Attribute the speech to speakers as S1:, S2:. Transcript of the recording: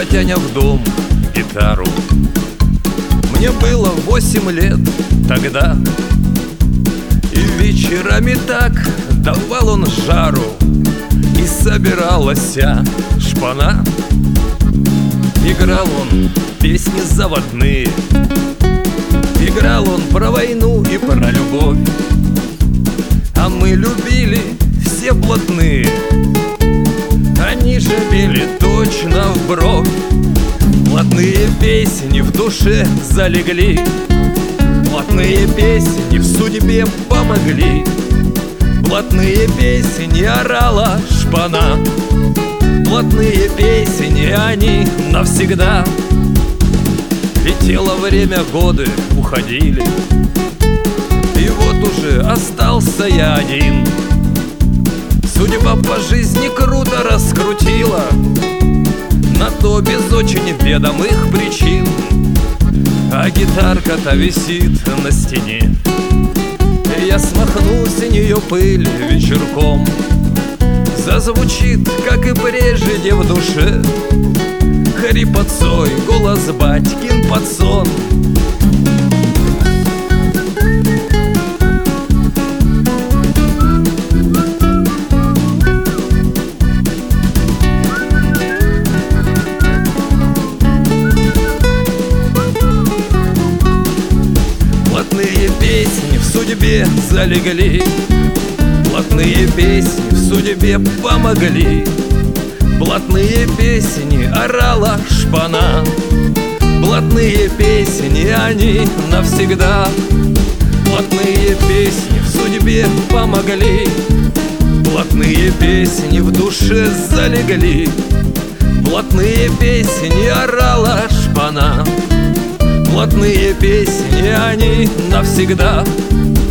S1: протяня в дом гитару. Мне было 8 лет тогда, и вечерами так давал он жару, и собиралась шпана. Играл он песни заводные, играл он про войну и про любовь, а мы любили все блатные, они же пели точно в бровь. Блатные песни в душе залегли, блатные песни в судьбе помогли, блатные песни орала шпана, блатные песни они навсегда. Летело время, годы уходили, и вот уже остался я один. Судьба по жизни круто раскрутила, на то без очень ведомых причин, а гитарка-то висит на стене. Я смахну с нее пыль вечерком, зазвучит, как и прежде в душе, хрипотцой голос батькин под сон. Блатные песни в судьбе залегли, блатные песни в судьбе помогли, блатные песни орала шпана, блатные песни они навсегда. Блатные песни в судьбе помогли, блатные песни в душе залегли, блатные песни орала шпана, блатные песни они навсегда.